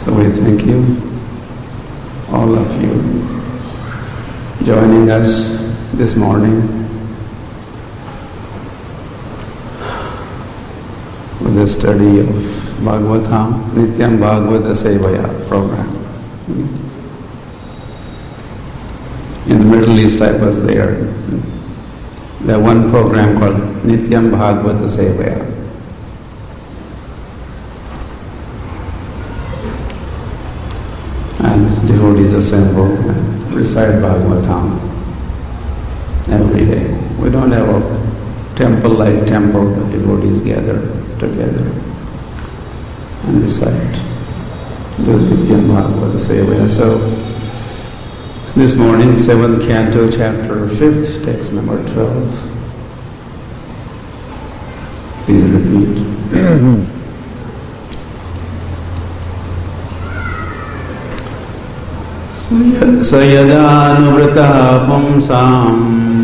So we thank you, all of you, joining us this morning with the study of Bhagavatam, Nityam Bhagavata Sevaya program. In the Middle East I was there. There was one program called Nityam Bhagavata Sevaya. And devotees assemble and recite Bhagavatam every day. We don't have a temple-like temple, but devotees gather together and recite the Nityam Bhagavata Sevaya. So this morning, 7th Canto, Chapter 5th, text number 12. Please repeat. Sayadanuvrata pumsam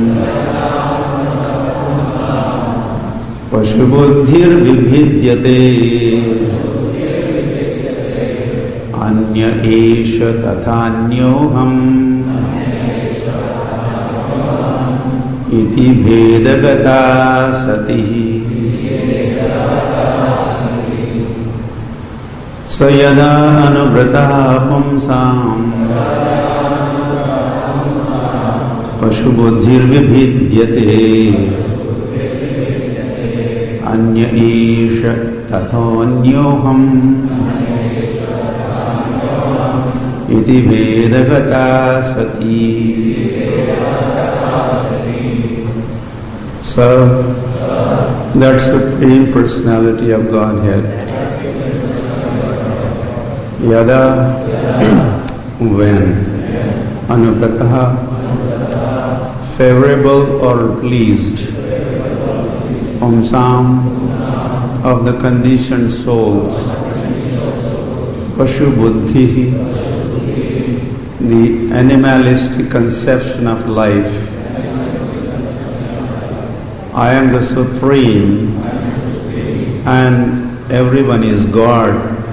pashubuddhir vibhidyate anya esha tathanyoham iti bhedagata satihi. Sayada anuvrata pumsam pashubuddhir vibhidyate anya esha tathonyoham iti bhedagata sati. So, that Supreme Personality of Godhead, Yada, when, Anuvrataha, favorable or pleased, Omsam, of the conditioned souls, Pashu Buddhi, the animalistic conception of life. I am the Supreme and everyone is God.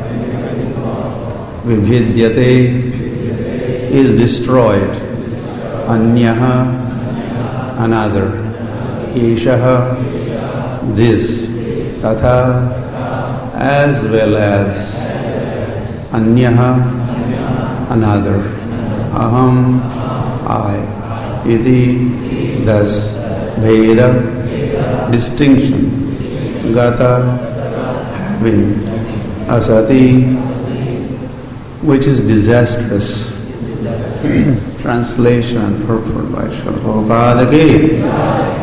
Vibhidyate is destroyed. Anyaha, another. Eshaha, this. Tatha, as well as. Anyaha, another. Aham, I. Iti, thus. Bheda, distinction. Gata, having. Asati, which is disastrous. Translation and purport by Srila Prabhupada.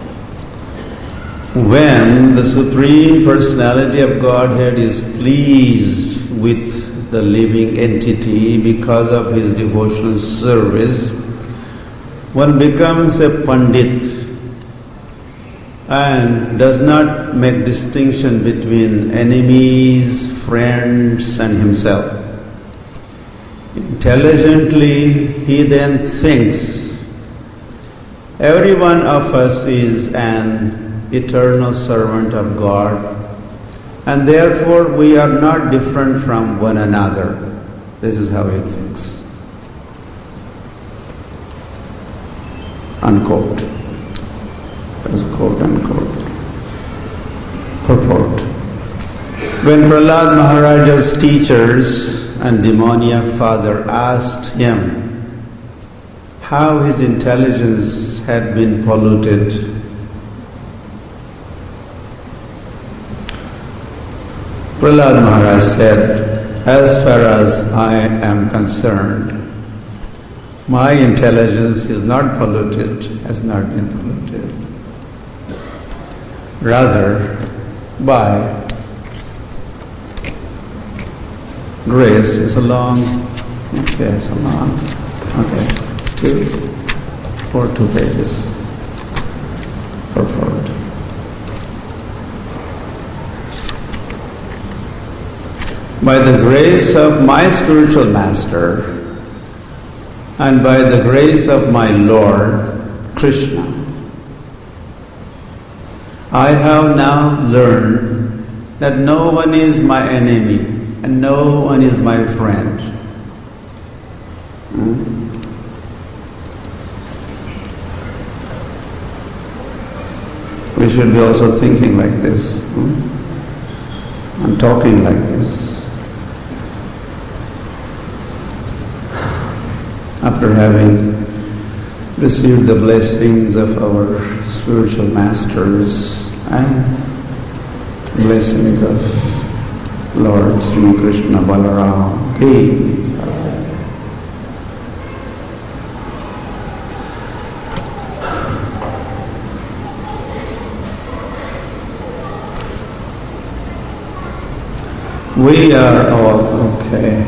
When the Supreme Personality of Godhead is pleased with the living entity because of his devotional service, one becomes a Pandit and does not make distinction between enemies, friends, and himself. Intelligently, he then thinks, every one of us is an eternal servant of God, and therefore we are not different from one another. This is how he thinks. Unquote. That is quote unquote. Purport. When Prahlad Maharaja's teachers and demoniac father asked him how his intelligence had been polluted, Prahlad Maharaj said, as far as I am concerned, my intelligence is not polluted, has not been polluted. Rather, by grace is a long, okay, it's a long, okay, 2 pages, purport. By the grace of my spiritual master and by the grace of my Lord, Krishna, I have now learned that no one is my enemy and no one is my friend. We should be also thinking like this, and talking like this. After having received the blessings of our spiritual masters and blessings of Lord Sri Krishna Balaram Ki. We are all okay.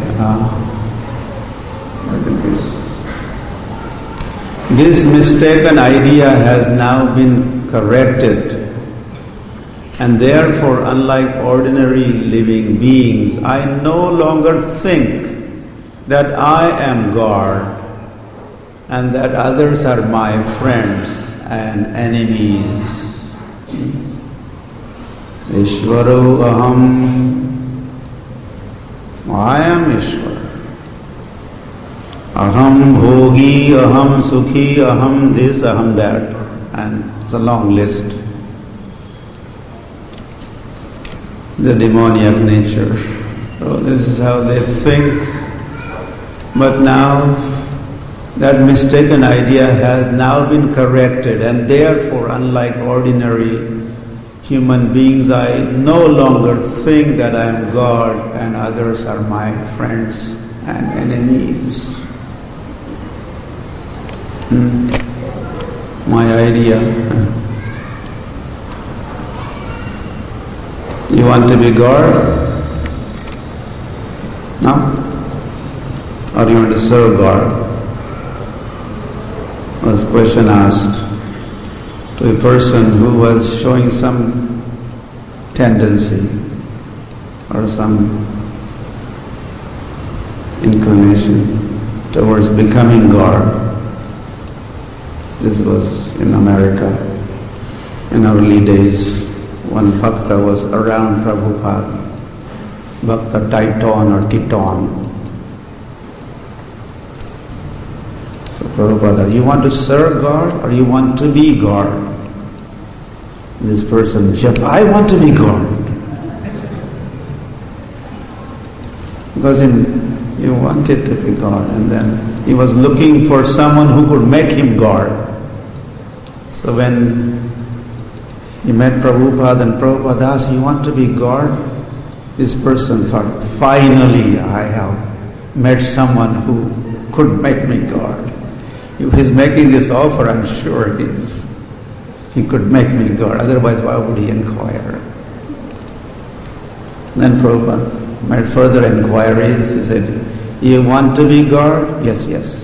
This mistaken idea has now been corrected, and therefore, unlike ordinary living beings, I no longer think that I am God and that others are my friends and enemies. Ishvaro aham. I am Ishvara. Aham bhogi, aham sukhi, aham this, aham that. And it's a long list. The demoniac nature. So this is how they think. But now that mistaken idea has now been corrected, and therefore, unlike ordinary human beings, I no longer think that I am God and others are my friends and enemies. My idea. You want to be God? No? Or you want to serve God? Was a question asked to a person who was showing some tendency or some inclination towards becoming God. This was in America in early days when Bhakta was around Prabhupada, Bhakta Titon or Titon. So Prabhupada, you want to serve God or you want to be God? This person jumped, I want to be God. Because he wanted to be God, and then he was looking for someone who could make him God. So when he met Prabhupada and Prabhupada asked, you want to be God? This person thought, finally I have met someone who could make me God. If he's making this offer, I'm sure he could make me God. Otherwise, why would he inquire? Then Prabhupada made further inquiries. He said, you want to be God? Yes, yes.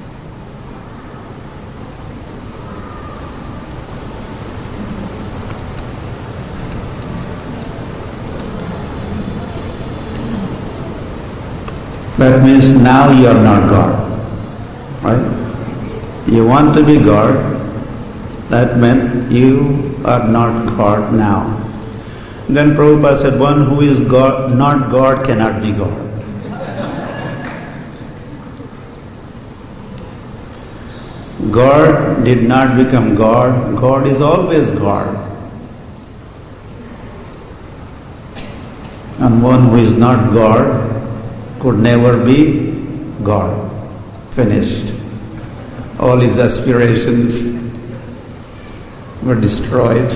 That means now you are not God, right? You want to be God, that meant you are not God now. Then Prabhupada said, one who is God, not God cannot be God. God did not become God. God is always God. And one who is not God could never be God. Finished. All his aspirations were destroyed.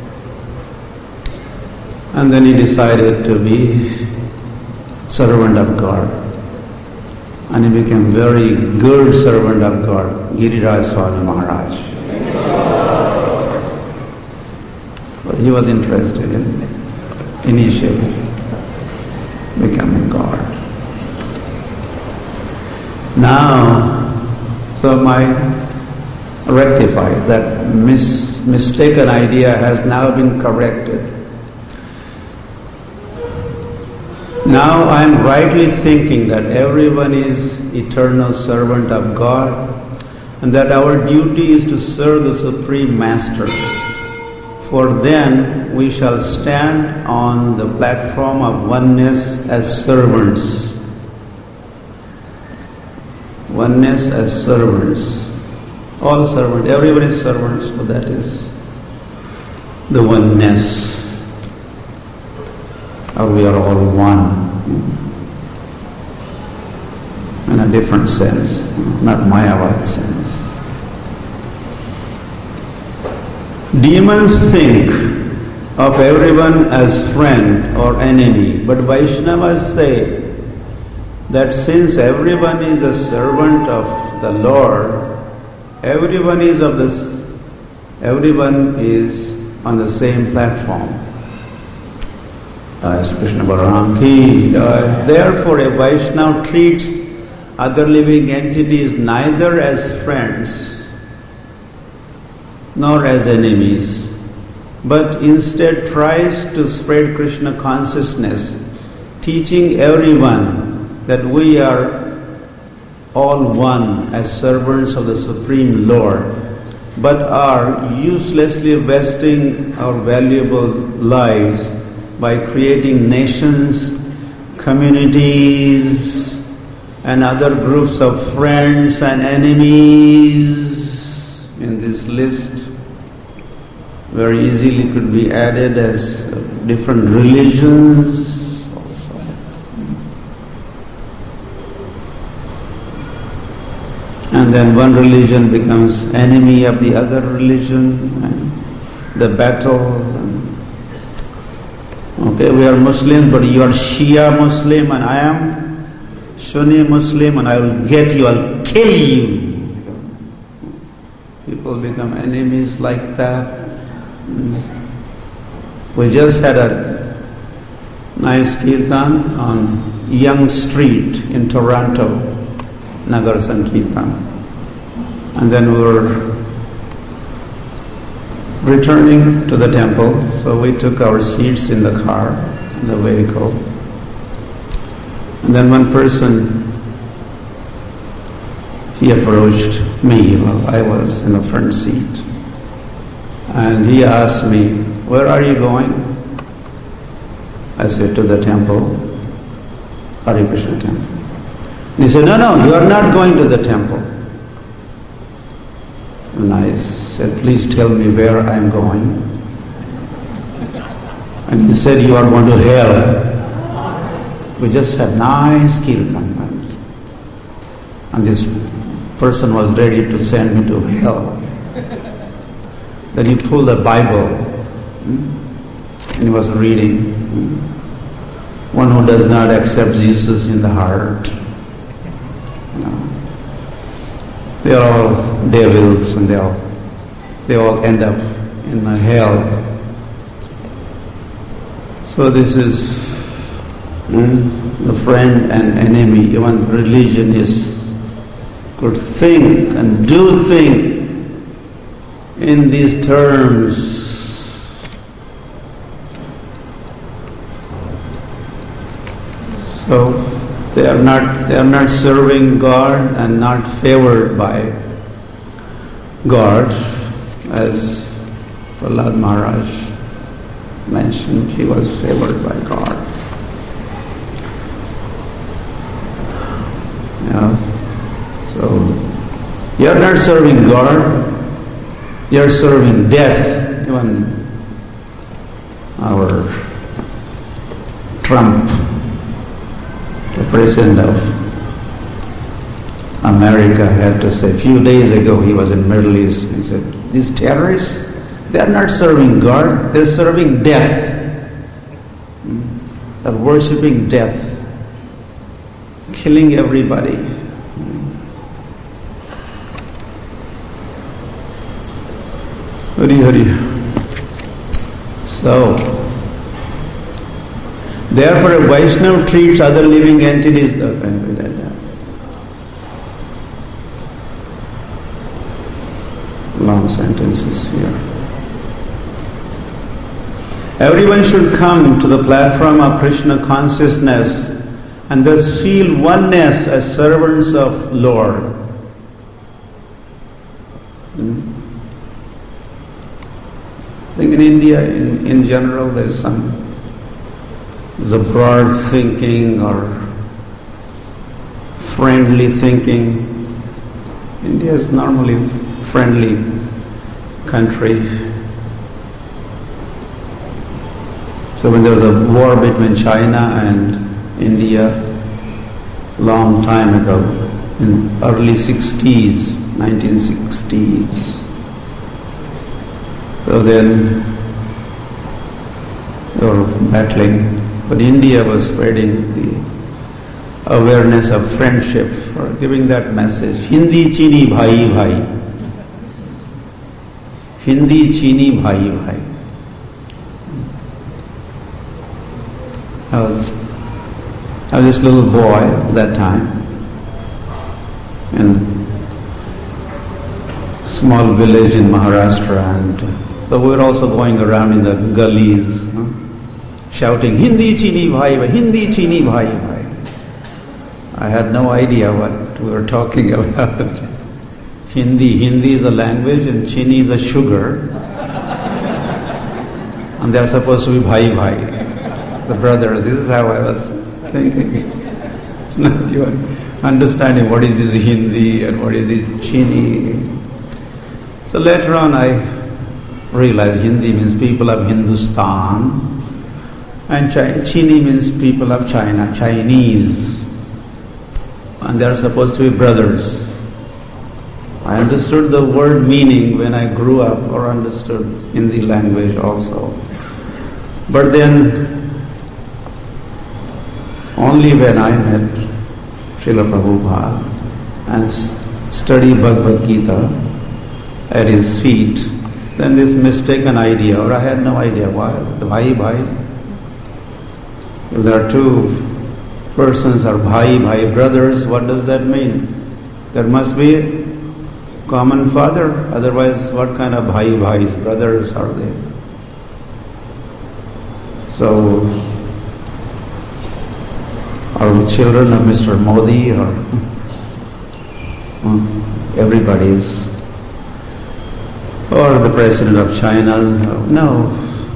And then he decided to be servant of God. And he became very good servant of God, Giriraj Swami Maharaj. But he was interested in initially becoming God. Now, so my rectified, that mistaken idea has now been corrected. Now I am rightly thinking that everyone is eternal servant of God and that our duty is to serve the Supreme Master For then we shall stand on the platform of oneness as servants. Oneness as servants. All servants, everyone is servants, so that is the oneness. Or we are all one. In a different sense, not Mayavad sense. Demons think of everyone as friend or enemy, but Vaishnavas say that since everyone is a servant of the Lord, everyone is on the same platform. Krishna Balaram ki jai. Therefore, a Vaishnava treats other living entities neither as friends nor as enemies, but instead tries to spread Krishna consciousness, teaching everyone that we are all one as servants of the Supreme Lord, but are uselessly wasting our valuable lives by creating nations, communities, and other groups of friends and enemies. In this list, very easily could be added as different religions also. And then one religion becomes enemy of the other religion, and the battle. Okay, we are Muslims, but you are Shia Muslim and I am Sunni Muslim, and I will get you, I'll kill you. People become enemies like that. We just had a nice kirtan on Yonge Street in Toronto, Nagar Sankirtan. And then we were returning to the temple, so we took our seats in the car, in the vehicle. And then one person, he approached me while I was in the front seat. And he asked me, "Where are you going?" I said, "To the temple, Hare Krishna temple." And he said, "No, you are not going to the temple." And I said, "Please tell me where I am going." And he said, "You are going to hell." We just had nice kirtan. And this person was ready to send me to hell. Then he pulled the Bible and he was reading. One who does not accept Jesus in the heart, they are all devils, and they all end up in the hell. So this is the friend and enemy. Even religion could think and do think in these terms. So they are not serving God and not favored by God, as Prahlad Maharaj mentioned. He was favored by God. So you are not serving God. You are serving death. Even our Trump, the president of America, had to say, a few days ago he was in Middle East, he said, "These terrorists, they are not serving God, they are serving death. They are worshipping death, killing everybody." Hari Hari. So, therefore a Vaishnava treats other living entities. Long sentences here. Everyone should come to the platform of Krishna consciousness and thus feel oneness as servants of Lord. think in India, in general, there's a broad thinking or friendly thinking. India is normally friendly country. So when there was a war between China and India, long time ago, in early 60s, 1960s. So then they were battling, but India was spreading the awareness of friendship, or giving that message. Hindi Chini Bhai Bhai. Hindi Chini Bhai Bhai. I was just a little boy at that time, in a small village in Maharashtra, and so we were also going around in the gullies, shouting, Hindi Chini Bhai Bhai, Hindi Chini Bhai Bhai. I had no idea what we were talking about. Hindi is a language and Chini is a sugar. And they are supposed to be Bhai Bhai, the brother. This is how I was thinking. It's not even understanding what is this Hindi and what is this Chini. So later on I realized Hindi means people of Hindustan, and Chini means people of China, Chinese. And they are supposed to be brothers. I understood the word meaning when I grew up, or understood Hindi language also. But then, only when I met Srila Prabhupada and studied Bhagavad Gita at his feet, then this mistaken idea, or I had no idea why, the Bhai Bhai. If there are two persons are Bhai brothers, what does that mean? There must be a common father, otherwise what kind of Bhai's brothers are they? So, are we children of Mr. Modi, or everybody's, or the President of China? No.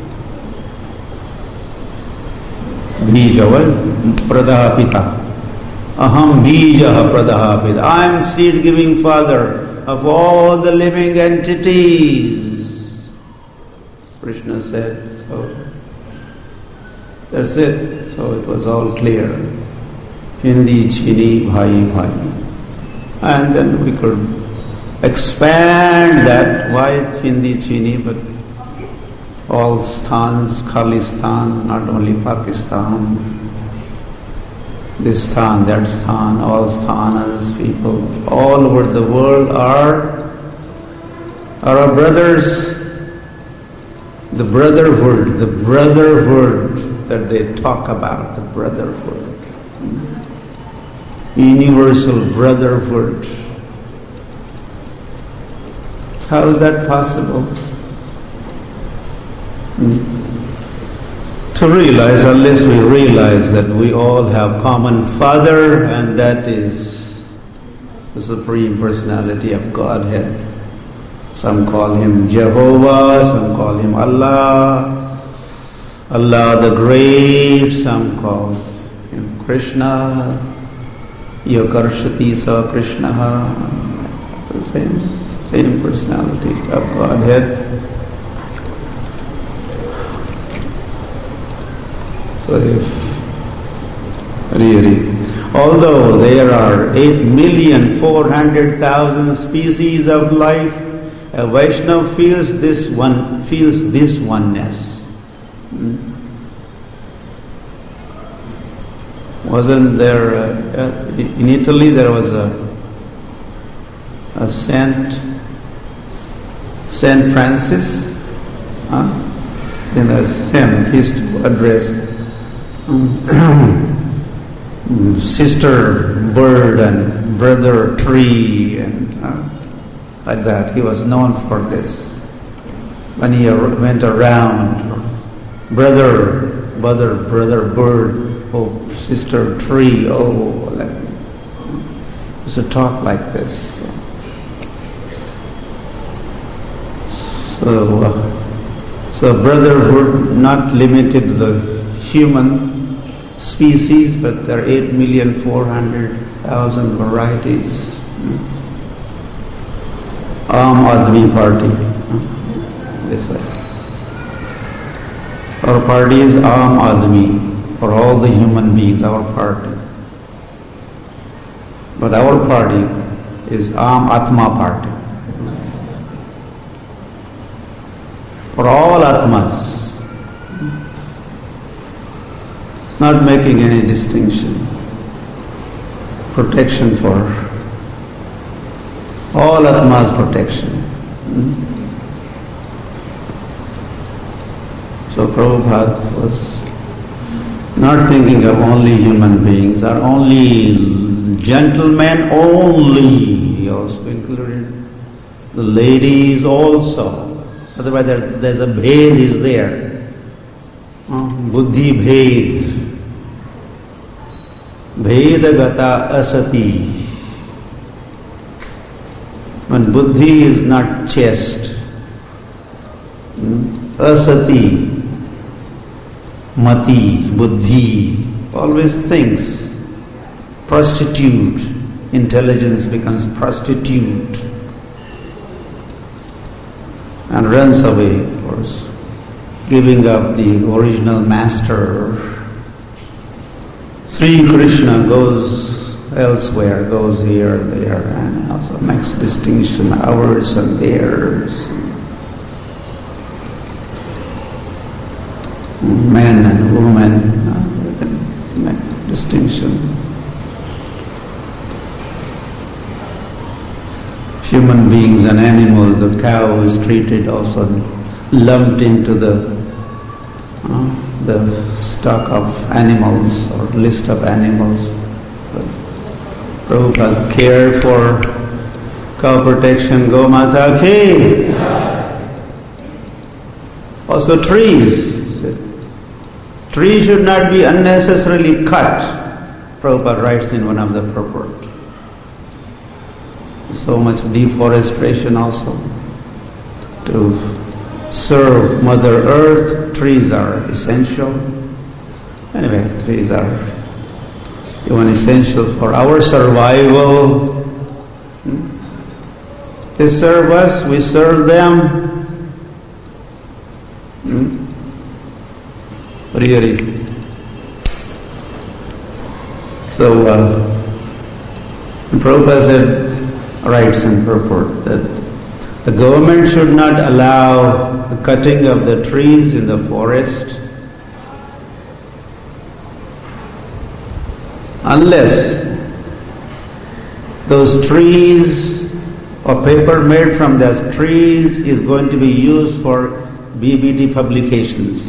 Bija, Pradapita. Aham Bija Pradapita. I am seed-giving father of all the living entities. Krishna said, so that's it. So it was all clear. Hindi Chini Bhai Bhai. And then we could expand that. Why it's Hindi Chini, but all sthans, Khalistan, not only Pakistan, this sthan, that sthan, all sthanas, people all over the world are our brothers. The brotherhood that they talk about, the brotherhood, universal brotherhood. How is that possible? To realize, unless we realize that we all have common Father, and that is the Supreme Personality of Godhead. Some call Him Jehovah, some call Him Allah, Allah the Great, some call Him Krishna, Yakarshati Sa Krishna, the same personality of Godhead. So if really, although there are 8,400,000 species of life, a Vaishnava feels this oneness. Wasn't there in Italy there was a Saint Francis, in a hymn he used to address sister bird and brother tree, and like that. He was known for this. When he went around, brother bird, oh sister tree, oh, like, used to talk like this. So brotherhood not limited to the human species, but there are 8,400,000 varieties. Aam Aadmi Party. They say. Our party is Aam Aadmi, for all the human beings, our party. But our party is Aam Atma Party. For all Atmas, not making any distinction. Protection for all Atmas, protection. So Prabhupada was not thinking of only human beings or only gentlemen only. He also included the ladies also. Otherwise there's a bhed is there. Buddhi bhed. Bhedagata asati. When buddhi is not chaste, asati, mati, buddhi, always thinks, prostitute, intelligence becomes prostitute and runs away, of course, giving up the original master. Sri Krishna goes elsewhere, goes here, there, and also makes distinction, ours and theirs. Men and women, we can make distinction. Human beings and animals, the cow is treated also lumped into the stock of animals or list of animals. But Prabhupada cared for cow protection, Go Mata Ki. Also trees. Trees should not be unnecessarily cut, Prabhupada writes in one of the purport. So much deforestation also. To serve Mother Earth, trees are essential. Anyway, trees are even essential for our survival. They serve us, we serve them. Really. So, Prabhupada said, writes in purport that the government should not allow the cutting of the trees in the forest unless those trees or paper made from those trees is going to be used for BBT publications.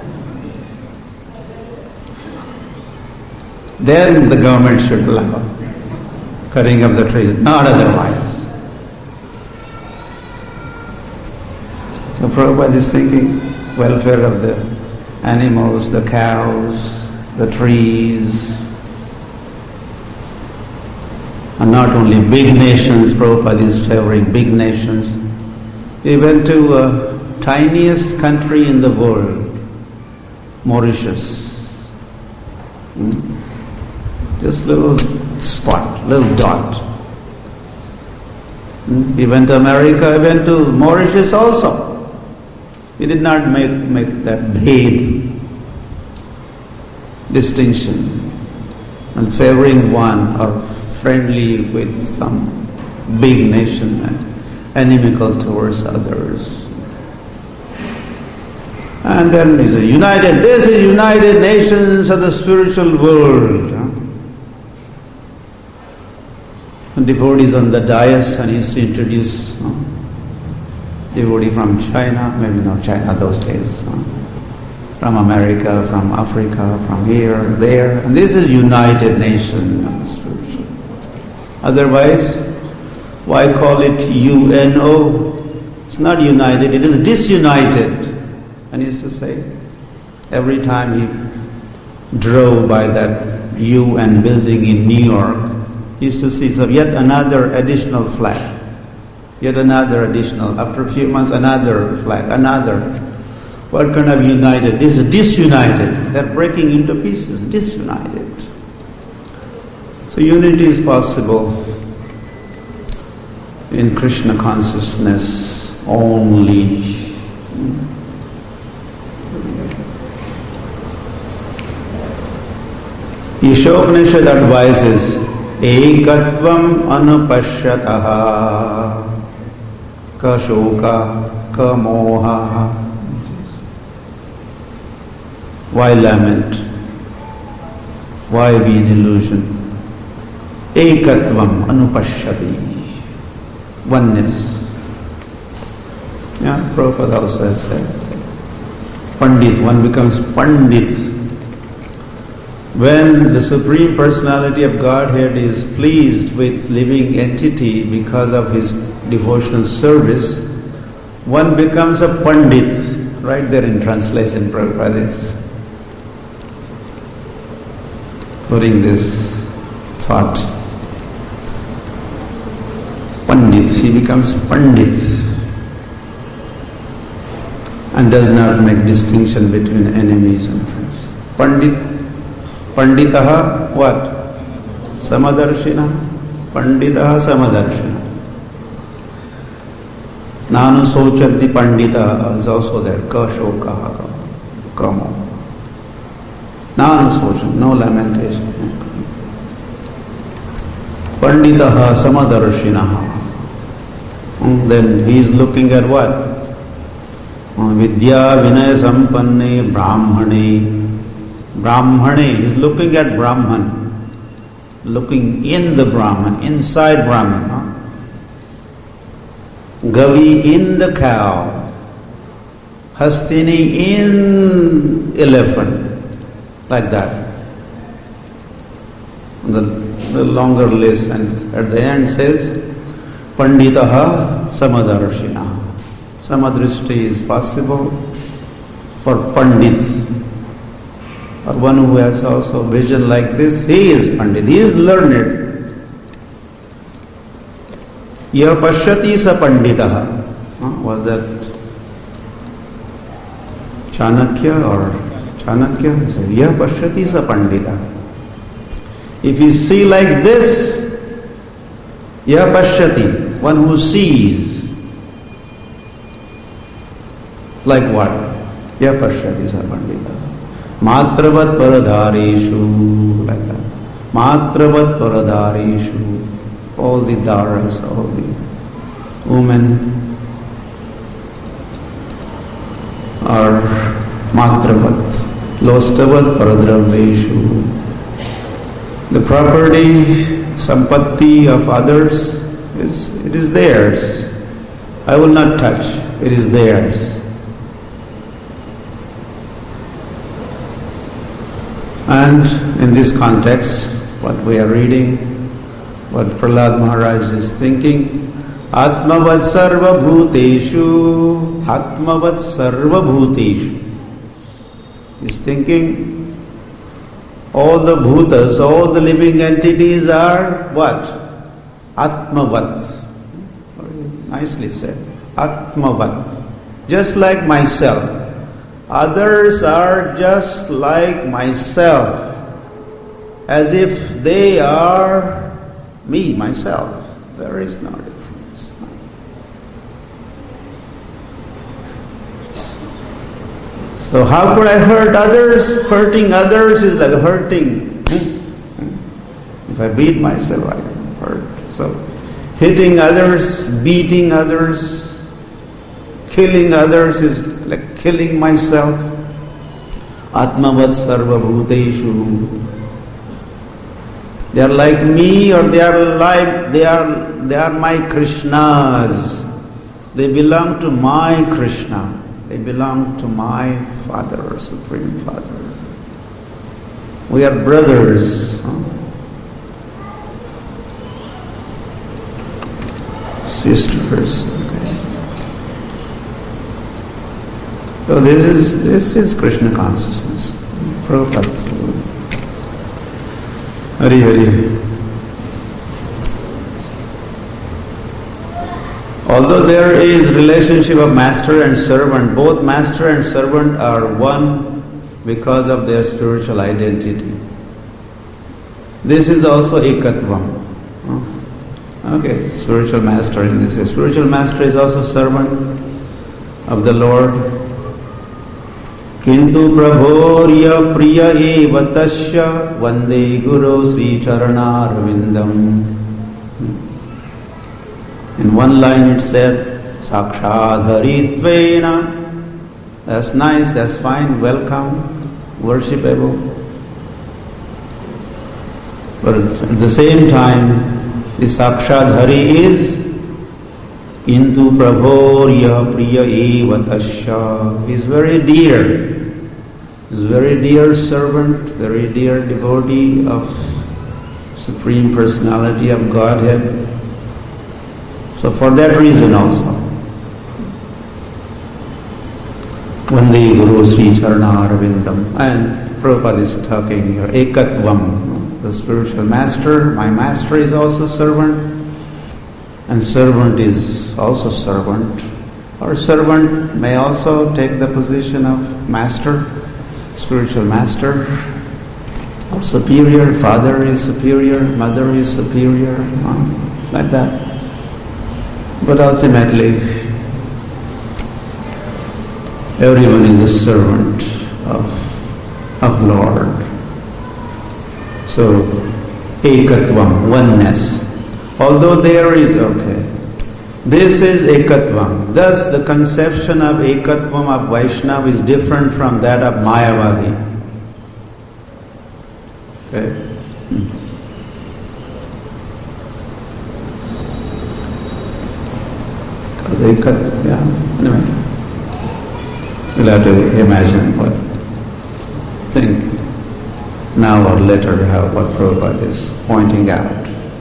Then the government should allow cutting of the trees, not otherwise. So Prabhupada is thinking welfare of the animals, the cows, the trees, and not only big nations. Prabhupada is favoring big nations. He went to tiniest country in the world, Mauritius. Just little spot, little dot. He went to America, he went to Mauritius also. He did not make that bhed distinction and favoring one or friendly with some big nation and inimical towards others. And then he said, this is United Nations of the spiritual world. And devotees on the dais, and he used to introduce devotee from China, maybe not China those days, from America, from Africa, from here, there. And this is United Nation of the spiritual world. Otherwise, why call it UNO? It's not united, it is disunited. And he used to say, every time he drove by that UN building in New York, he used to see yet another additional flag, yet another additional, after a few months another flag, another. What kind of united? This is disunited. They're breaking into pieces, disunited. So unity is possible in Krishna consciousness only. Ishopanishad advises ekatvam anupashyataha ka shoka ka moha. Why lament? Why be in illusion? Ekatvam anupashyati. Oneness. Yeah, Prabhupada also has said. Pandit, one becomes Pandit when the Supreme Personality of Godhead is pleased with living entity because of his devotional service. One becomes a Pandit. Right there in translation, Prabhupada is putting this thought. Pandit, he becomes Pandit and does not make distinction between enemies and friends. Panditaha what? Samadarshina. Panditaha Samadarshina. Nanu Sochaddi Pandita is also there. Ka Shokaha Kamo. Nanu Sochad, no lamentation. Panditaha Samadarshinaha. Then he is looking at what? Vidya Vinaya Sampanne Brahmane. Brahmane is looking at Brahman, looking in the Brahman, inside Brahman. Gavi in the cow, Hastini in elephant, like that. The longer list, and at the end says, Panditaha Samadarshina. Samadrishti is possible for Pandit, or one who has also vision like this. He is Pandit, he is learned. Yah pashyati sa panditaha. Was that Chanakya or Chanakya? Yah pashyati sa panditaha. If you see like this, Yah pashyati, one who sees. Like what? Yah pashyati sa panditaha. Matravat paradhareshu, like that. Matravat paradhareshu. All the dharas, all the women are matravat, lostavat paradraveshu. The property, sampatti of others, it is theirs. I will not touch, it is theirs. And in this context, what we are reading, what Prahlad Maharaj is thinking, Atmavat sarva bhuteshu, Atmavat sarva bhuteshu. He's thinking, all the bhutas, all the living entities are what? Atmavat. Very nicely said. Atmavat. Just like myself. Others are just like myself, as if they are me, myself. There is no difference. So how could I hurt others? Hurting others is like hurting. If I beat myself, I hurt. So hitting others, beating others, killing others is like killing myself. Atmavat sarva bhuteshu. They are like me, or they are my Krishnas. They belong to my Krishna. They belong to my Father, Supreme Father. We are brothers. Sisters. Okay. So this is Krishna consciousness. Prabhupada. Hari Hari. Although there is relationship of master and servant, both master and servant are one because of their spiritual identity. This is also ekatvam. Okay, spiritual master in this. Spiritual master is also servant of the Lord. Kintu prabhorya priya eva tasya vande guru sri charanarvindam. In one line it said, Sakshadharitvena. That's nice, that's fine, welcome, worshipable. But at the same time, the Sakshadhari is Kintu Prabhorya Priya Eva Tasya. He is very dear. He is very dear servant, very dear devotee of Supreme Personality of Godhead. So for that reason also, Vande Guru Sri Charanarvindam. And Prabhupada is talking here, Ekatvam. The spiritual master, my master is also servant, and servant is also servant. Or servant may also take the position of master, spiritual master, or superior. Father is superior, mother is superior, like that. But ultimately, everyone is a servant of Lord. So, ekatvam, oneness. Although there is, this is ekatvam. Thus, the conception of ekatvam of Vaishnava is different from that of Mayavadi. Okay? Because anyway. We'll have to imagine think now or later what Prabhupada is pointing out.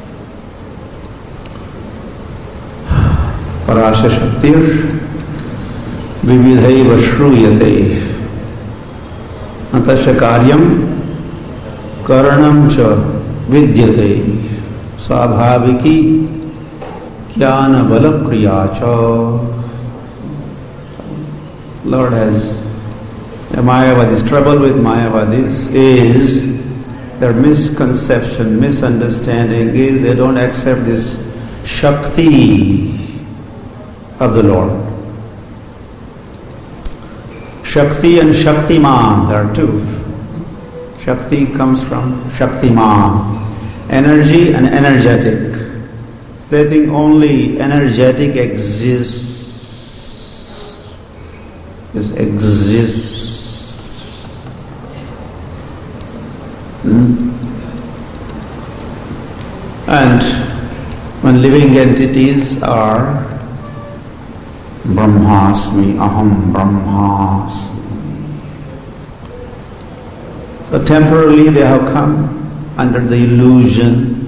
Parasha Shaktir Vividhaiva Shruyate Natasya Karyam Karanam Cha Vidyate Svabhaviki Jnana Bala Kriya Cha. Lord has Mayavadis, trouble with Mayavadis is their misconception, misunderstanding is they don't accept this Shakti of the Lord. Shakti and Shaktiman, there are two. Shakti comes from Shaktiman, energy and energetic. They think only energetic exists. And when living entities are Brahmasmi, Aham Brahmasmi. So temporarily they have come under the illusion.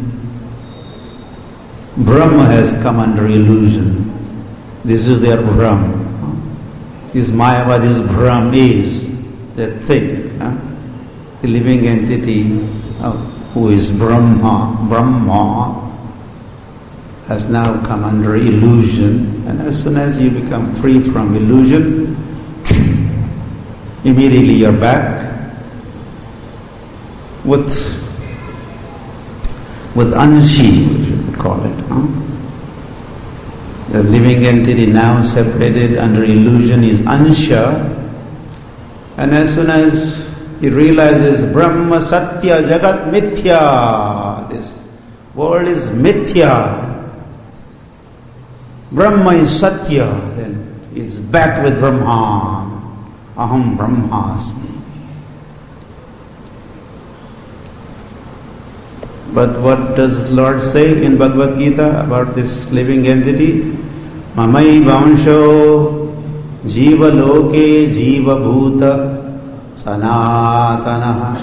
Brahma has come under illusion. This is their Brahm. This Mayavadi's Brahm is that thing. The living entity who is Brahma has now come under illusion, and as soon as you become free from illusion, immediately you're back with Anshi, we should call it. The living entity now separated under illusion is Ansha, and as soon as he realizes Brahma Satya Jagat Mithya, this world is Mithya, Brahma is Satya, then he's back with Brahman, Aham Brahmasmi. But what does Lord say in Bhagavad Gita about this living entity? Mamai Vansho Jiva Loke Jiva Bhuta Sanatanaha.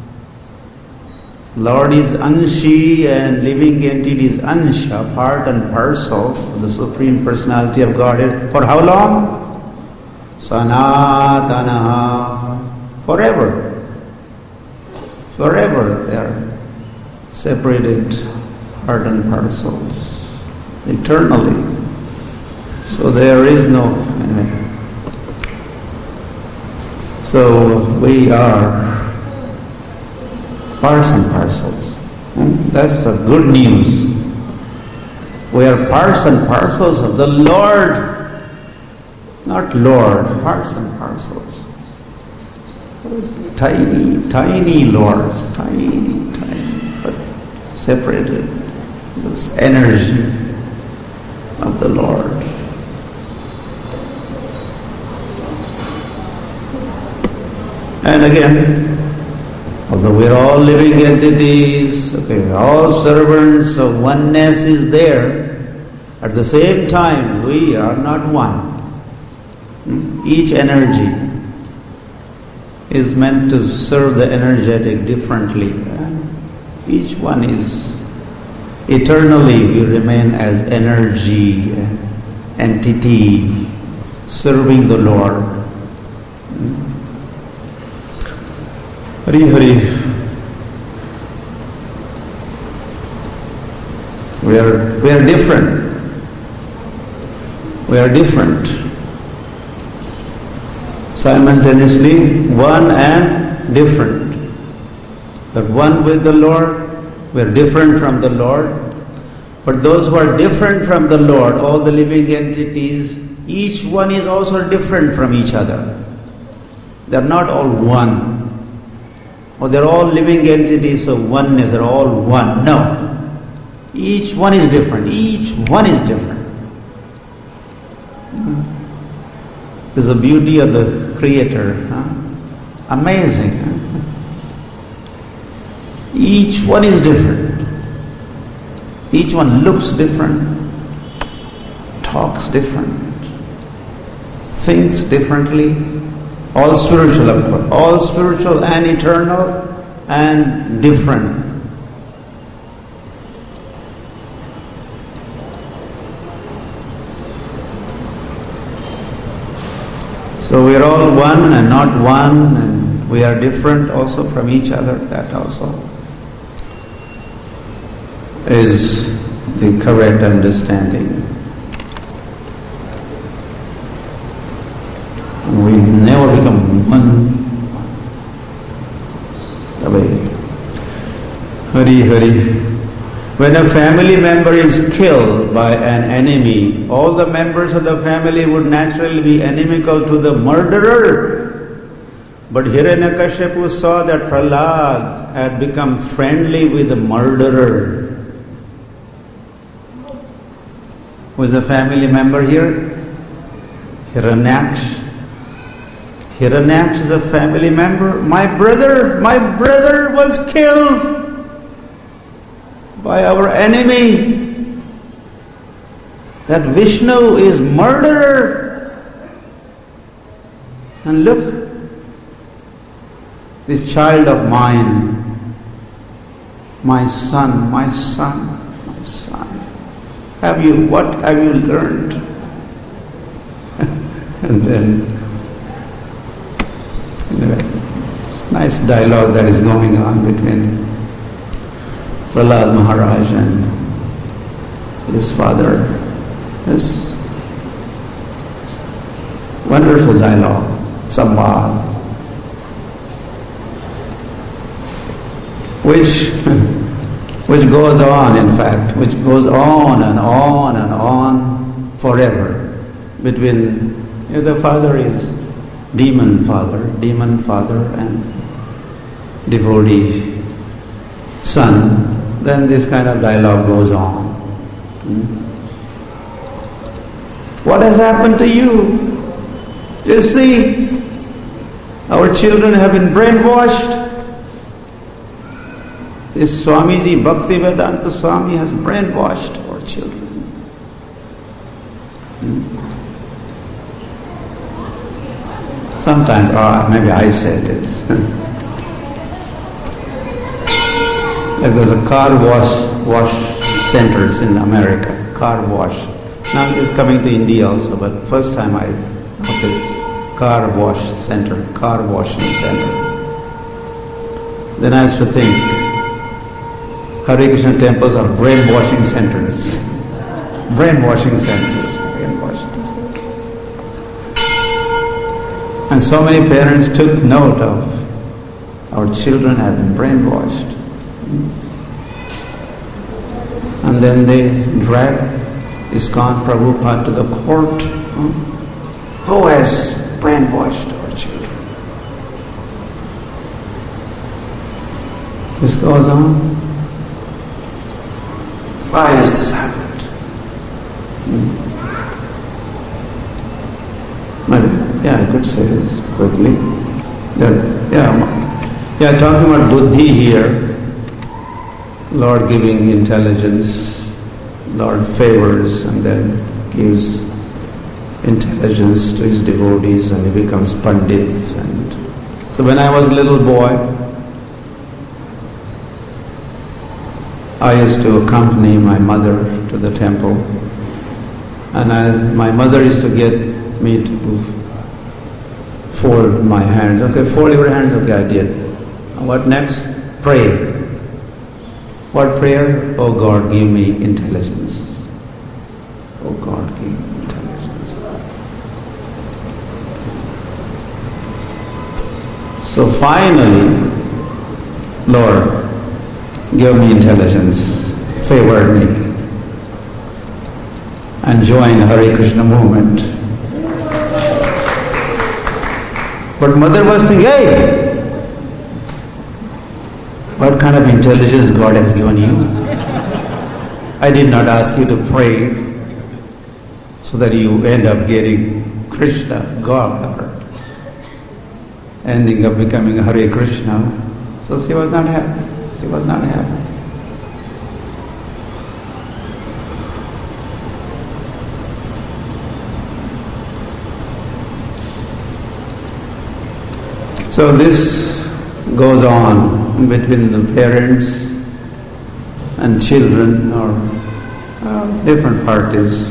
Lord is Anshi and living entity is Ansha, part and parcel of the Supreme Personality of Godhead. For how long? Sanatanaha. Forever. Forever they are separated part and parcels. Eternally. So there is no, anyway. So we are parts and parcels. That's a good news. We are parts and parcels of the Lord, not Lord, parts and parcels. Tiny, tiny lords, tiny, but separated. This energy of the Lord. And again, although we're all living entities, we're all servants of oneness is there, at the same time we are not one. Each energy is meant to serve the energetic differently. Each one is eternally, we remain as energy, entity, serving the Lord. Hari Hari. We are different. We are different. Simultaneously, one and different. But one with the Lord, we are different from the Lord. But those who are different from the Lord, all the living entities, each one is also different from each other. They are not all one. Or they're all living entities of oneness, they're all one. No. Each one is different. Each one is different. There's the beauty of the Creator. Amazing. Each one is different. Each one looks different, talks different, thinks differently. All spiritual, of course. All spiritual and eternal and different. So we are all one and not one, and we are different also from each other. That also is the correct understanding. We never become one. Hari Hari. When a family member is killed by an enemy, all the members of the family would naturally be inimical to the murderer. But Hiranyakashipu saw that Prahlad had become friendly with the murderer. Who is the family member here? Hiranyaksh. Hiranyaksh is a family member. My brother was killed by our enemy. That Vishnu is murderer. And look, this child of mine, my son. What have you learned? And then it's nice dialogue that is going on between Prahlad Maharaj and his father. This wonderful dialogue, samvad, which goes on, in fact, which goes on and on and on forever. Between the father is demon father and devotee son. Then this kind of dialogue goes on. What has happened to you? You see, our children have been brainwashed. This Swamiji, Bhaktivedanta Swami, has brainwashed our children. Sometimes, maybe I say this. There's a car wash centers in America, car wash. Now it is coming to India also, but first time I noticed car washing center. Then I used to think, Hare Krishna temples are brainwashing centers. Brainwashing centers. And so many parents took note of our children have been brainwashed. And then they dragged ISKCON Prabhupada to the court. Who has brainwashed our children? This goes on. Why has this happened? Yeah, I could say this quickly. Yeah, talking about buddhi here. Lord giving intelligence, Lord favors and then gives intelligence to his devotees and he becomes pandit. And so when I was a little boy, I used to accompany my mother to the temple, and my mother used to get me to fold my hands. Okay, fold your hands. Okay, I did. And what next? Pray. What prayer? Oh God, give me intelligence. Oh God, give me intelligence. So finally, Lord, give me intelligence, favor me, and join Hare Krishna movement. But mother was thinking, hey, what kind of intelligence God has given you? I did not ask you to pray so that you end up getting Krishna, God, or ending up becoming Hare Krishna. So she was not happy. She was not happy. So this goes on between the parents and children or different parties.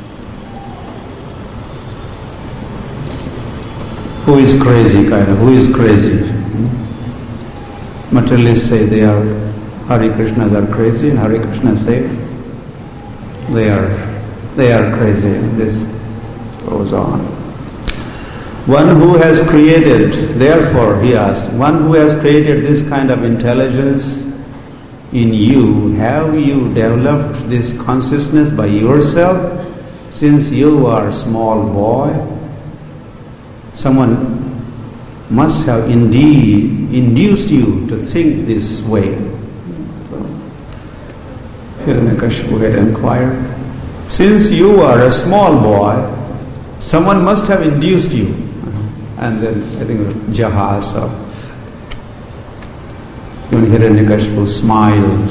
Who is crazy, who is crazy? Materialists say they are, Hare Krishnas are crazy, and Hare Krishna say they are crazy. And this goes on. One who has created, therefore, he asked, one who has created this kind of intelligence in you, have you developed this consciousness by yourself since you are a small boy? Someone must have indeed induced you to think this way. So, Hiranyakashipu had inquired, since you are a small boy, someone must have induced you. And then I think Jahasa, even Hiranyakashipu smiled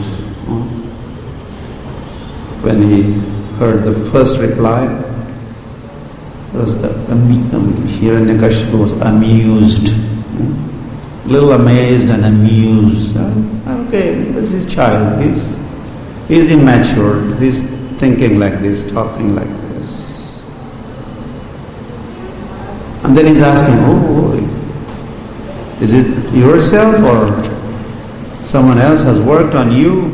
when he heard the first reply. It was Hiranyakashipu was amused, little amazed and amused. Okay, this is child. He's immature. He's thinking like this, talking like this. And then he's asking, is it yourself or someone else has worked on you?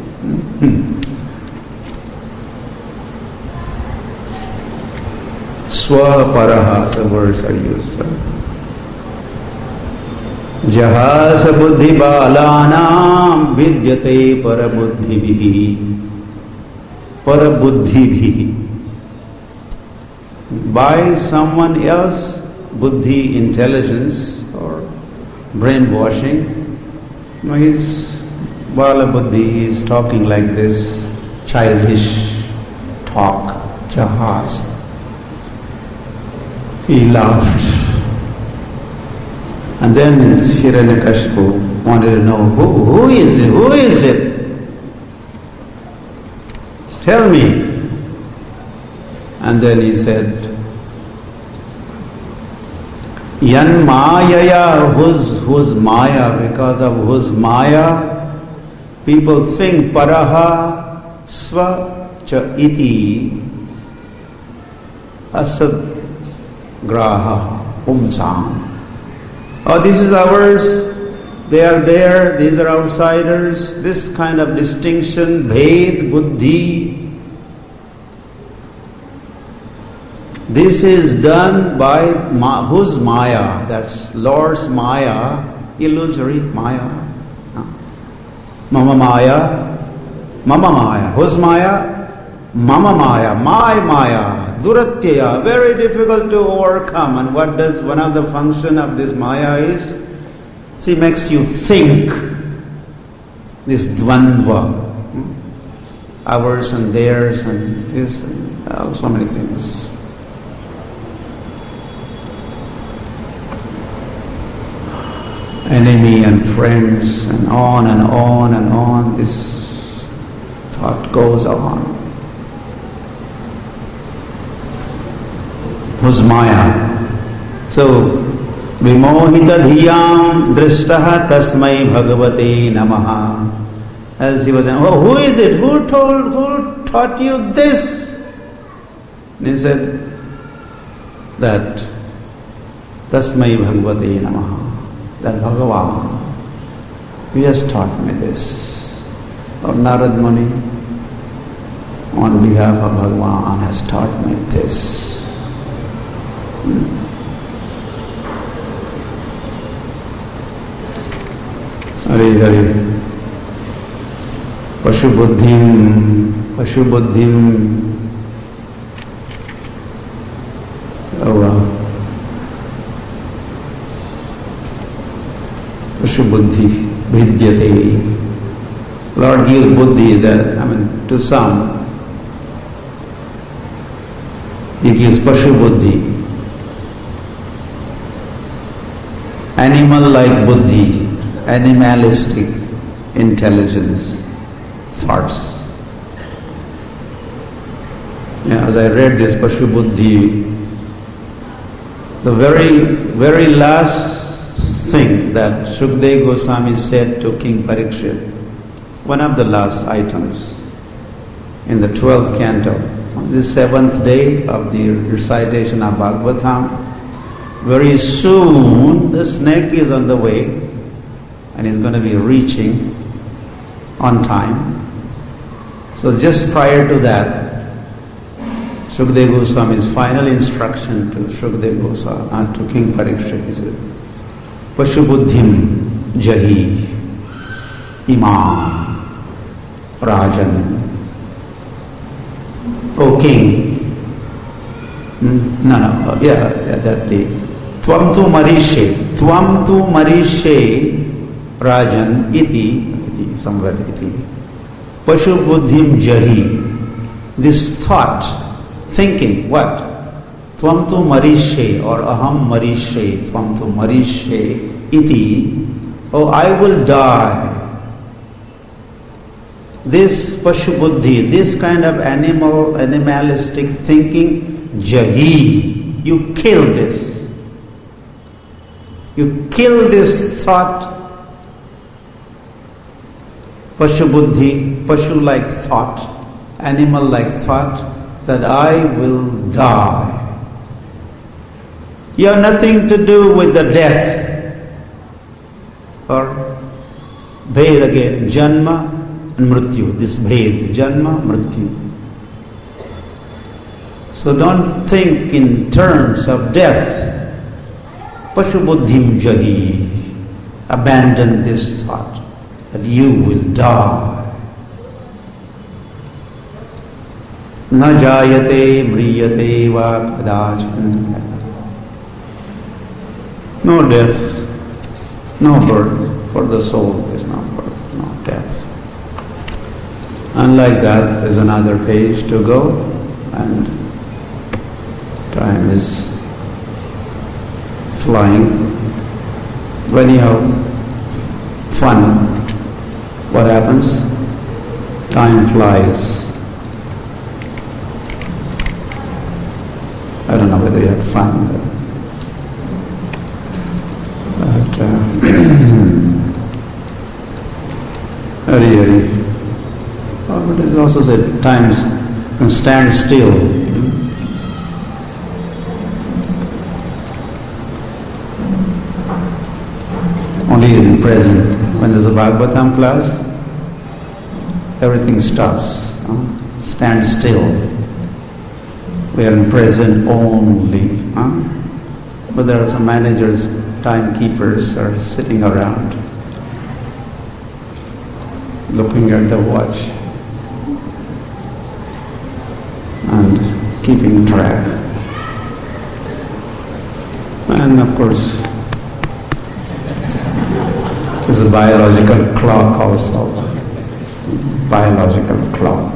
Swaparaha, the words are used. Jahasa buddhi balanam vidyate parabuddhibhi. Parabuddhibhi. By someone else, buddhi, intelligence, or brainwashing, his bala buddhi, he is talking like this, childish talk, jahas. He laughed. And then Hiranyakashipu wanted to know, who is it? Who is it? Tell me. And then he said, Yan Mayaya, whose Maya, because of whose Maya, people think Paraha Sva Cha Iti Asad Graha Umsam. Oh, this is ours, they are there, these are outsiders. This kind of distinction, Bhed, Buddhi, This is done by whose Maya? That's Lord's Maya, illusory Maya. Mama Maya, Mama Maya. Whose Maya? Mama Maya, my Maya, Duratyaya, very difficult to overcome. And what does one of the function of this Maya is? She makes you think. This dvandva, ours and theirs and this, and so many things. Enemy and friends and on and on and on, this thought goes on. Who's Maya? So, vimohita dhiyam drishtaha tasmai bhagavate namaha. As he was saying, oh, who is it? Who taught you this? And he said that tasmai bhagavate namaha. That Bhagavan, he has taught me this. Or Narad Muni, on behalf of Bhagavan, has taught me this. Hari Hari. Pashubuddhim. Oh wow. Pashubuddhi vidyate. Lord gives buddhi that, to some, He gives pashubuddhi. Animal-like buddhi, animalistic intelligence, thoughts. As I read this pashubuddhi, the very last thing that Shukdev Goswami said to King Parikshit, one of the last items in the 12th canto, on the 7th day of the recitation of Bhagavatam, very soon the snake is on the way and is going to be reaching on time. So just prior to that, Shukdev Goswami's final instruction to Shukdev Goswami, to King Parikshit, he said, Pashubuddhim jahi imam rajan. O king, that the Tvam tu marishe rajan iti somewhere iti. Pashubuddhim jahi. This thought, thinking, what? Tvam tu marishe or aham marishe, tvam tu marishe iti. Oh, I will die. This pashubuddhi, this kind of animalistic thinking, jahi, you kill this. You kill this thought, pashubuddhi, pashu-like thought, animal-like thought, that I will die. You have nothing to do with the death. Or Bhed again, Janma and Mrityu. This Bhed, Janma, Mrityu. So don't think in terms of death. Pashubuddhim jahi. Abandon this thought that you will die. Na jayate mriyate va kadachan. No death, no birth. For the soul there is no birth, no death. Unlike that, there's another page to go, and time is flying. But anyhow, fun. What happens? Time flies. I don't know whether you had fun, but Hari Hari. But it's also said times can stand still. Only in present. When there's a Bhagavatam class, everything stops. Stand still. We are in present only. But there are some managers, timekeepers are sitting around looking at the watch and keeping track. And of course, there's a biological clock also. Biological clock.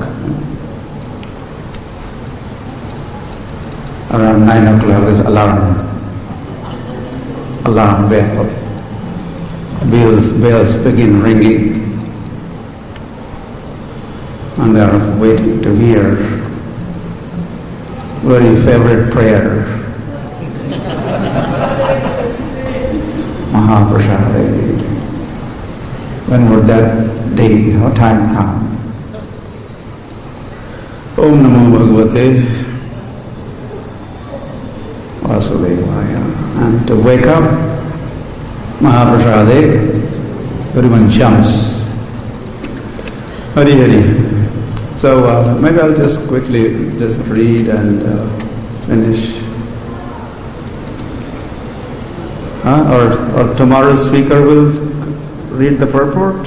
Around 9 o'clock there's alarm bell. Bells begin ringing. And they are waiting to hear very favorite prayer. Mahaprasad. When would that day or time come? Om Namo Bhagavate Vasudevaya. And to wake up, Mahaprasade, everyone jumps. Hari Hari. So maybe I'll just quickly just read and finish. Or tomorrow's speaker will read the purport?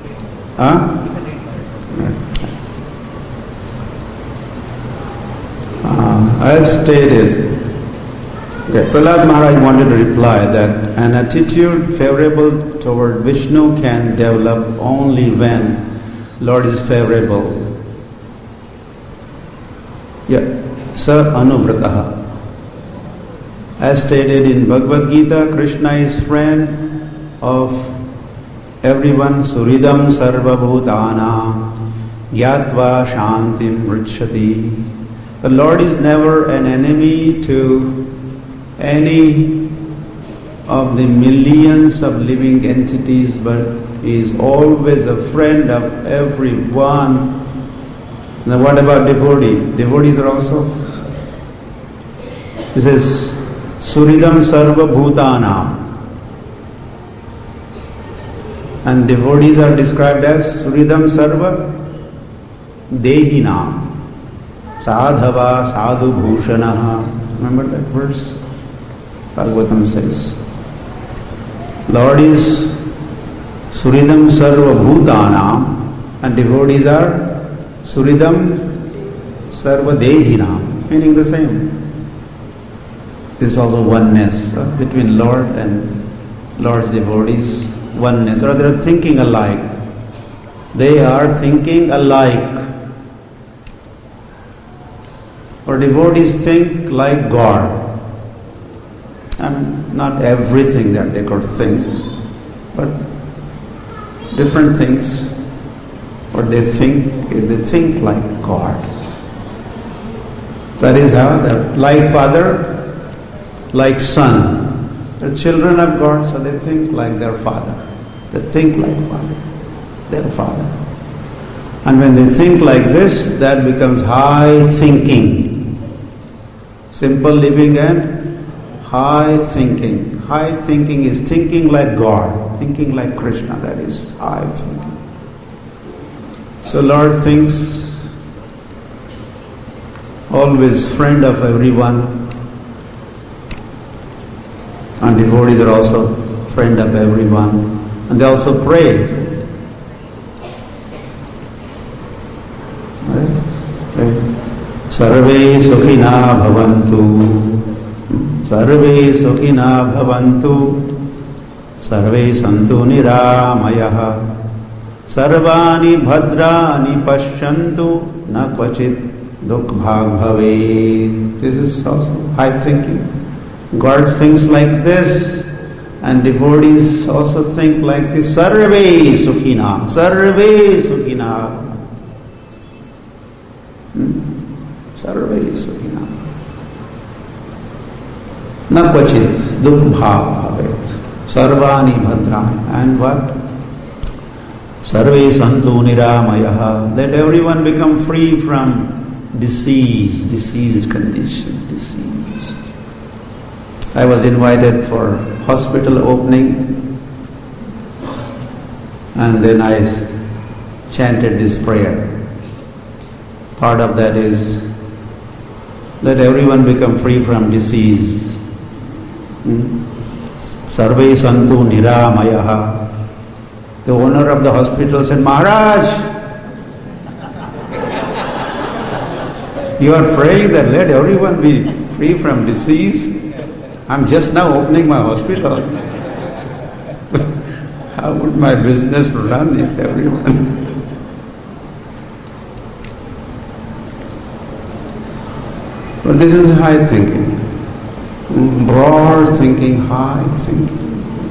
As stated, Prahlad Maharaj wanted to reply that an attitude favorable toward Vishnu can develop only when Lord is favorable. Sa anuvrataha. As stated in Bhagavad Gita, Krishna is friend of everyone. Suridam sarva bhutana gyatva shantim vricchati. The Lord is never an enemy to any of the millions of living entities, but is always a friend of everyone. Now what about devotee? Devotees are also. He says, Suridam sarva bhutana. And devotees are described as Suridam sarva dehinam. Sadhava sadhu bhushanaha. Remember that verse? Bhagavatam says, Lord is Suridam sarva bhutanam, and devotees are Suridam sarva dehinam, meaning the same. This is also oneness between Lord and Lord's devotees, oneness, or they are thinking alike. They are thinking alike. Or devotees think like God. And not everything that they could think, but different things. Or they think like God. That is how they're like Father, like Son. They're children of God, so they think like their Father. They think like Father, their Father. And when they think like this, that becomes high thinking. Simple living and high thinking. High thinking is thinking like God, thinking like Krishna. That is high thinking. So Lord thinks always friend of everyone. And devotees are also friend of everyone. And they also pray. Sarve sukhina bhavantu. Sarve sukhina bhavantu. Sarve santu niramayaha. Sarvani bhadrani pashyantu na kvachit dukbhag bhave. This is also high thinking. God thinks like this, and devotees also think like this. Sarve sukhina. Sarve sukhina. Sarve sukhina. Na kvachit dukbhag bhavet. Sarvani bhadrani. And what? Sarve santu niramayaha. Let everyone become free from diseased condition, diseased. I was invited for hospital opening, and then I chanted this prayer. Part of that is Let everyone become free from disease. Sarve santu niramayaha. The owner of the hospital said, Maharaj, you are praying that let everyone be free from disease? I'm just now opening my hospital. How would my business run if everyone... But this is high thinking. Broad thinking, high thinking.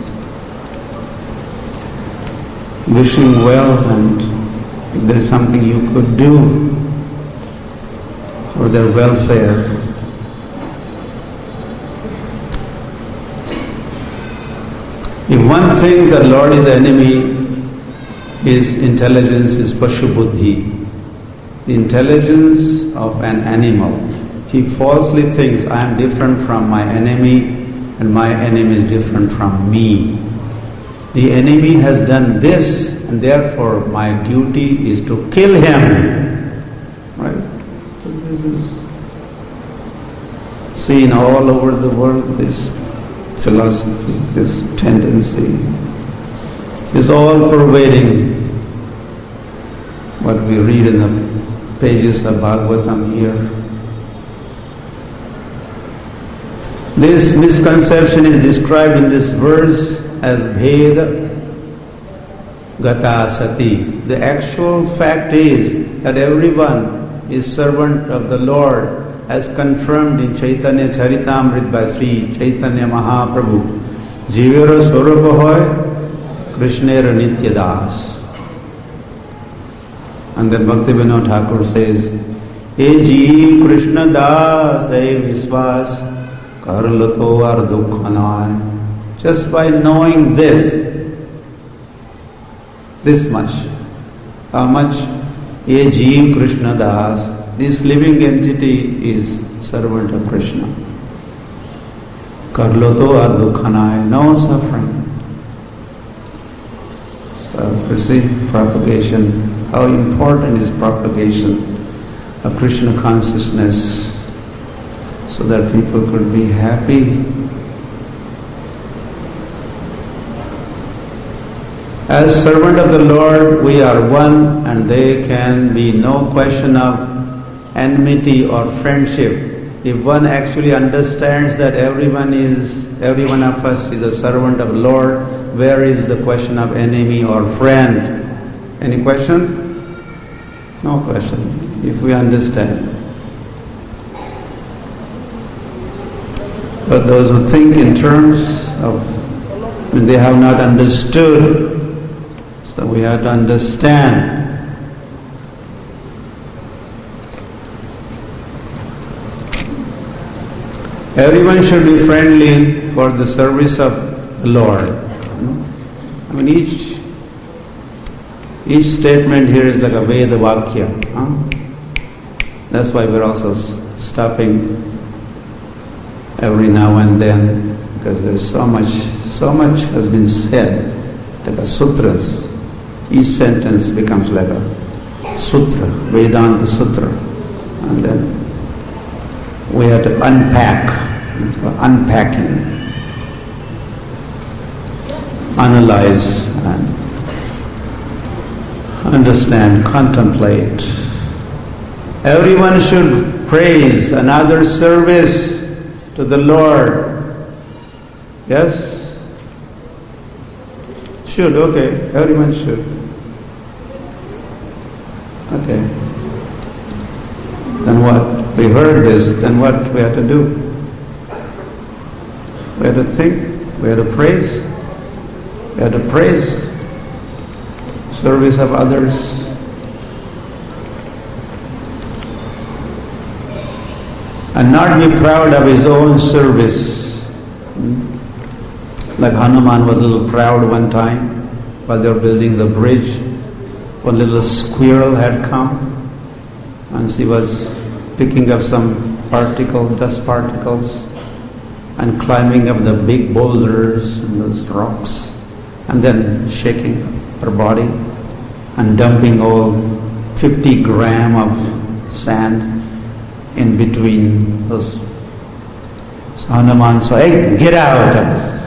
Wishing well, and if there is something you could do for their welfare. If one thing the Lord is enemy, his intelligence is Pashu Buddhi, the intelligence of an animal. He falsely thinks, I am different from my enemy and my enemy is different from me. The enemy has done this and therefore my duty is to kill him. Right? So this is seen all over the world, this philosophy, this tendency is all pervading what we read in the pages of Bhagavatam here. This misconception is described in this verse as Bheda Gata Sati. The actual fact is that everyone is servant of the Lord as confirmed in Chaitanya Charitamrita by Sri Chaitanya Mahaprabhu. Jivero Swarupa hoy, Krishnera Nitya Das. And then Bhaktivinoda Thakur says, E Jeev Krishna Das, E Viswas, Karlato ar Dukkhanay. Just by knowing this much, how much a Jeev Krishna Das, this living entity is servant of Krishna. Karlato ar Dukkhanay, no suffering. So you see, propagation, how important is propagation of Krishna consciousness, so that people could be happy. As servant of the Lord, we are one, and there can be no question of enmity or friendship. If one actually understands that every one of us is a servant of the Lord, where is the question of enemy or friend? Any question? No question, if we understand. But those who think in terms of when they have not understood, so we have to understand. Everyone should be friendly for the service of the Lord. I mean, each statement here is like a Veda Vakya. That's why we're also stopping every now and then, because there's so much has been said, like a sutras. Each sentence becomes like a sutra, Vedanta sutra, and then we have to unpacking, analyze, and understand, contemplate. Everyone should praise another service to the Lord. Yes? Should, okay. Everyone should. Okay. Then what? We heard this, then what we have to do? We have to think, we have to praise. We have to praise service of others. And not be proud of his own service. Like Hanuman was a little proud one time while they were building the bridge. One little squirrel had come and she was picking up some dust particles and climbing up the big boulders and those rocks and then shaking her body and dumping all 50 grams of sand in between those. So Hanuman said, "Hey, get out of this."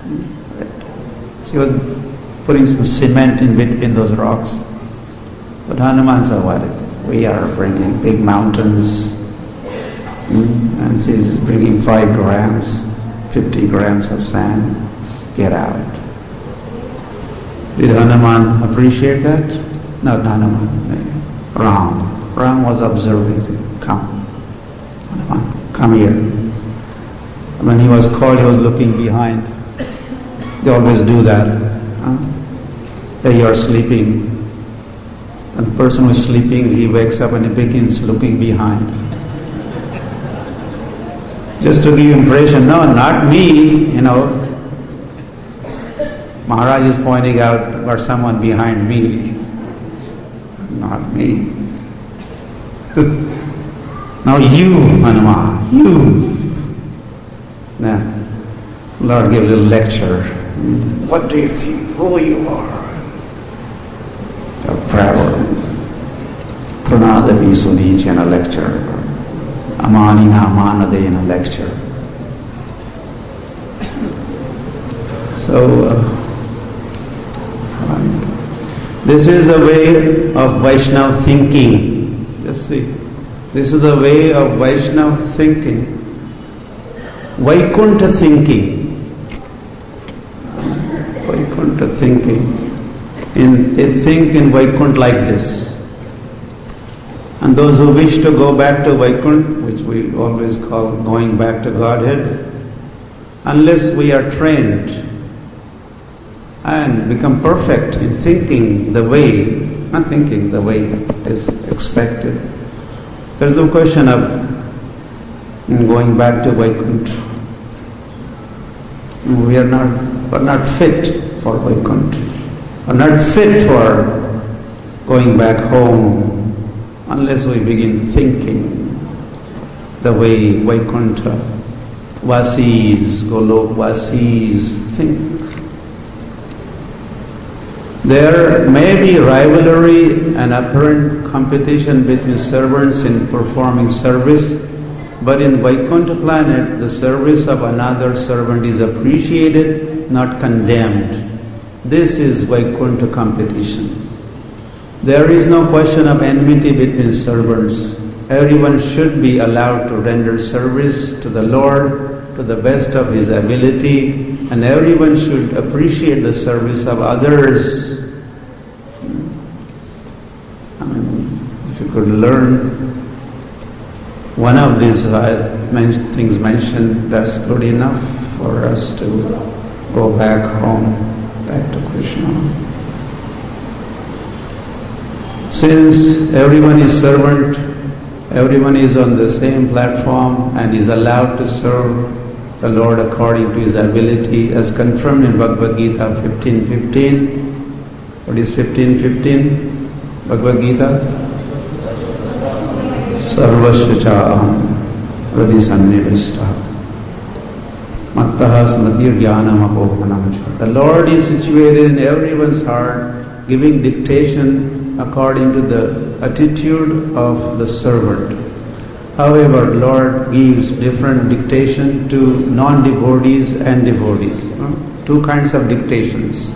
He was putting some cement in between those rocks. But Hanuman said, "What? We are bringing big mountains." And he's bringing 5 grams, 50 grams of sand. Get out. Did Hanuman appreciate that? Not Hanuman. Ram. Ram was observing. Come. Hanuman, come here. When he was called, he was looking behind. They always do that. That you are sleeping. When a person who is sleeping, he wakes up and he begins looking behind. Just to give impression, no, not me, Maharaj is pointing out for someone behind me. Not me. Now you, Hanuman, you. Now, Lord gave a little lecture. What do you think? Who you are? Travel. Pranadavi Sunich in a lecture. Amanina Amanade in a lecture. So, this is the way of Vaishnava thinking. Just see. This is the way of Vaishnava thinking. Vaikuntha thinking. Vaikuntha thinking. They think in Vaikuntha like this. And those who wish to go back to Vaikuntha, which we always call going back to Godhead, unless we are trained and become perfect in thinking the way, not thinking the way is expected, there's no question of going back to Vaikuntha. We are not fit for Vaikuntha. We are not fit for going back home unless we begin thinking the way Vaikuntha Vasis, Golok Vasis think. There may be rivalry and apparent competition between servants in performing service, but in Vaikuntha planet, the service of another servant is appreciated, not condemned. This is Vaikuntha competition. There is no question of enmity between servants. Everyone should be allowed to render service to the Lord to the best of his ability, and everyone should appreciate the service of others. If you could learn one of these things mentioned, that's good enough for us to go back home, back to Krishna. Since everyone is servant, everyone is on the same platform and is allowed to serve the Lord according to his ability, as confirmed in Bhagavad Gita 15:15. What is 15:15? Bhagavad Gita? Sarvasya chaham hridhi sannivishta mattaha smrtir jnanam apohanam cha. The Lord is situated in everyone's heart, giving dictation according to the attitude of the servant. However, Lord gives different dictation to non-devotees and devotees. Two kinds of dictations.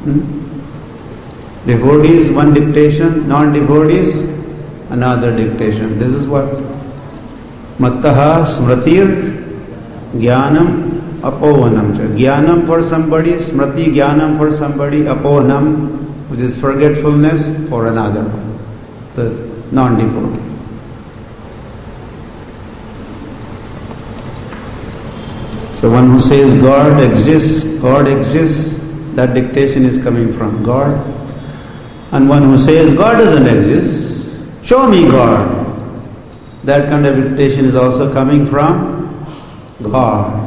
Devotees, one dictation; non-devotees, another dictation. This is what? Mattaha smritir jnanam apohanam cha. Jnanam for somebody, smriti jnanam for somebody, apohanam, which is forgetfulness, for another one, the non-devotee. So one who says God exists, that dictation is coming from God. And one who says God doesn't exist, show me God, that kind of dictation is also coming from God.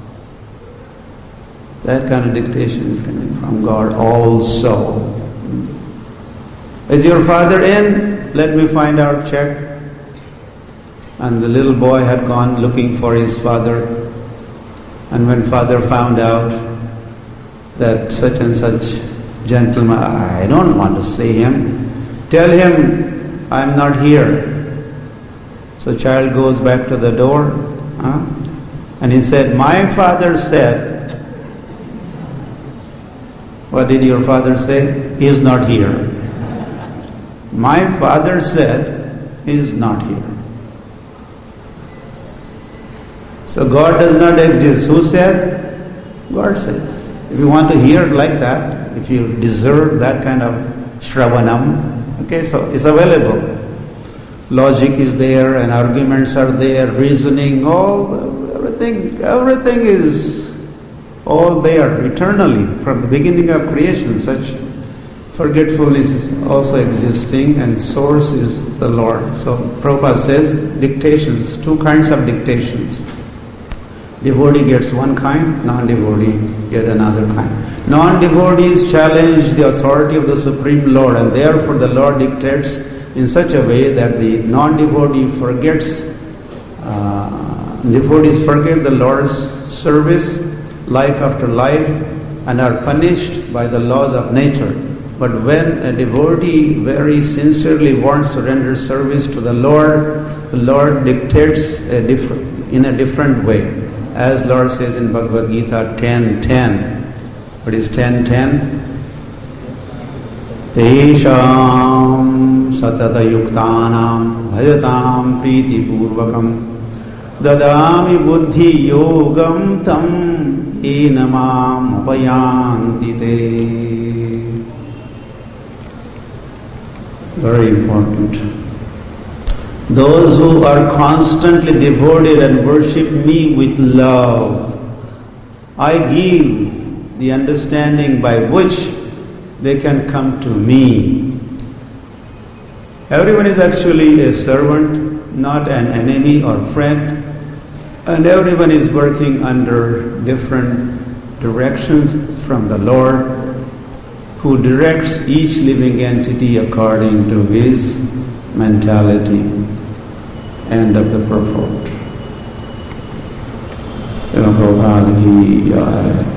That kind of dictation is coming from God also. Is your father in? Let me find out, check. And the little boy had gone looking for his father. And when father found out that such and such gentleman, I don't want to see him, tell him I'm not here. So child goes back to the door, and he said, "My father said," what did your father say? "He is not here." My father said, "He is not here." So God does not exist. Who said? God says. If you want to hear it like that, if you deserve that kind of Shravanam, okay, so it's available. Logic is there and arguments are there, reasoning, everything is all there eternally from the beginning of creation. Such forgetfulness is also existing, and source is the Lord. So Prabhupada says dictations, two kinds of dictations. Devotee gets one kind, non-devotee get another kind. Non-devotees challenge the authority of the Supreme Lord, and therefore the Lord dictates in such a way that the non-devotee devotees forget the Lord's service life after life and are punished by the laws of nature. But when a devotee very sincerely wants to render service to the Lord dictates in a different way. As Lord says in Bhagavad Gita 10:10. What is 10:10? Tesham satata yuktanam bhajatam priti purvakam dadami buddhi yogam tam enamam upayanti te. Very important. Those who are constantly devoted and worship me with love, I give the understanding by which they can come to me. Everyone is actually a servant, not an enemy or friend, and everyone is working under different directions from the Lord, who directs each living entity according to his mentality. End of the purport. Prabhupada ki jai.